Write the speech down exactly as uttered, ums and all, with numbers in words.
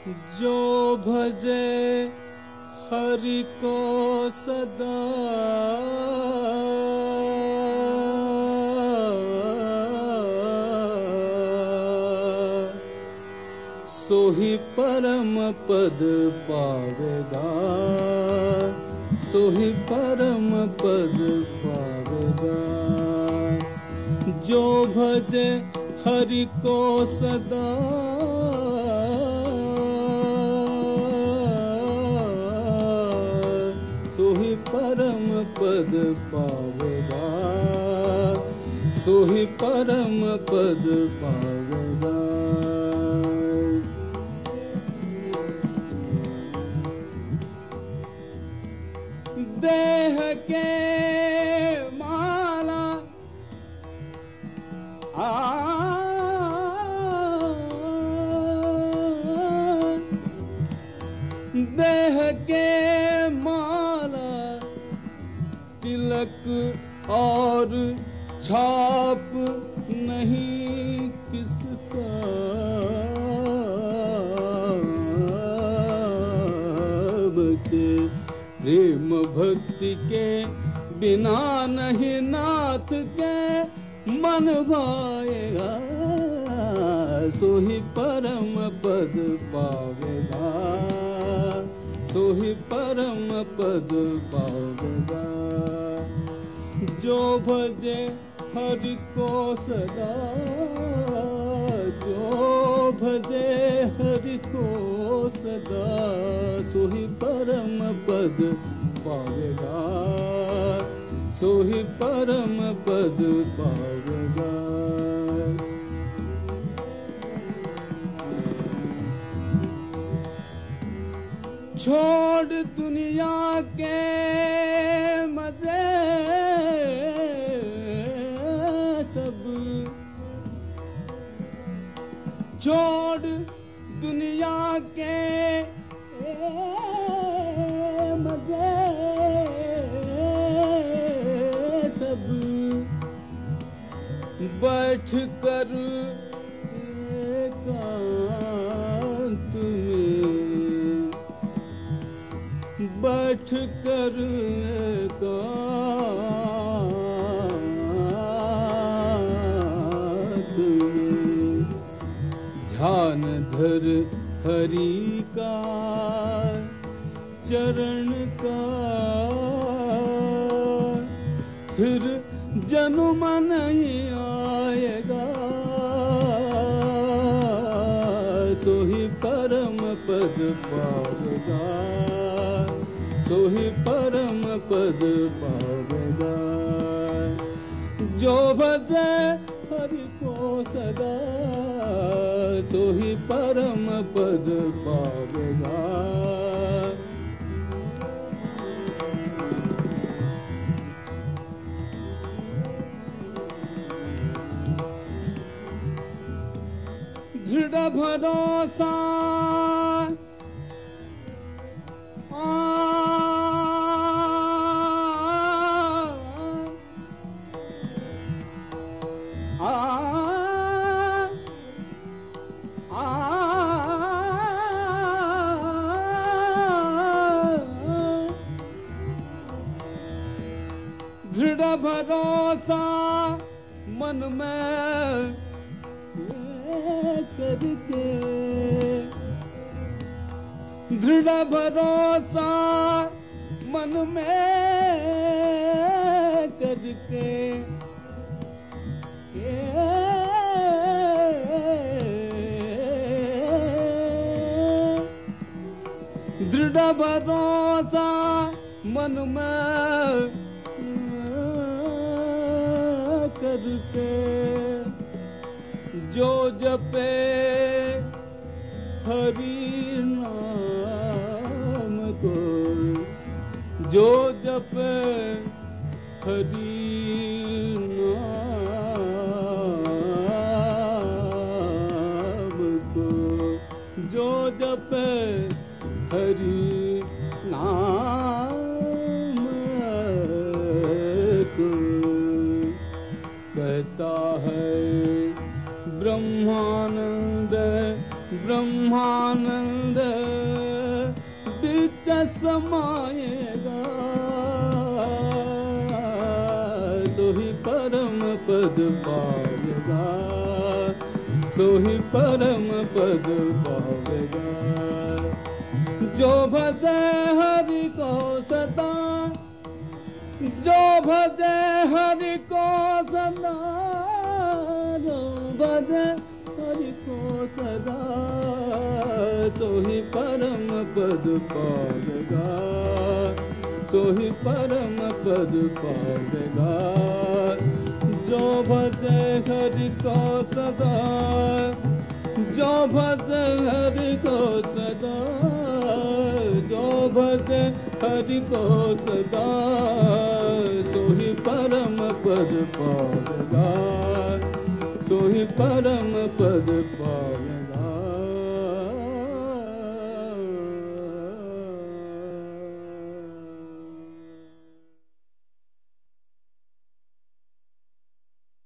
जो भजे हरि को सदा सोही परम पद पावेगा, सोही परम पद पावेगा। जो भजे हरि को सदा सोही परम पद पावेगा, सोही परम पद पावेगा। देह के माला आ देह के माला तिलक और छाप नहीं किसका, के प्रेम भक्ति के बिना नहीं नाथ के मन भाएगा। सोही परम पद पावेगा, सोही परम पद पावेगा। जो भजे हरि को सदा, जो भजे हरि को सदा सोही परम पद पावेगा, सोही परम पद पावेगा। छोड़ दुनिया के मजे सब, छोड़ दुनिया के मजे सब, बैठ कर एकांत में, बैठ कर एकांत में ध्यान धर हरि का चरण का, फिर जन्म नहीं आएगा। सोही परम पद पावेगा, सोही परम पद पावेगा। जो भजे हरि को सदा सोही परम पद पावेगा। दृढ़ भरोसा दृढ़ भरोसा मन में करके, दृढ़ भरोसा मन में करके, दृढ़ भरोसा मन में करके, जो जपे हरि नाम को, जो जपे हरि नाम को, जो जपे हरि नाम को, कहता है ब्रह्मानंद ब्रह्मानंद बिच समाएगा, सोही परम पद पावेगा, सोही परम पद पावेगा। जो भजे हरि को सदा, जो भजे हरि को सदा, जो भजे हरि को सदा, सोही परम पद पावेगा, सोही परम पद पावेगा। जो भजे हरि को सदा, जो भजे हरि को सदा, जो भजे हरि को सदा, सोही परम पद पावेगा, सोही परम पद पावेगा।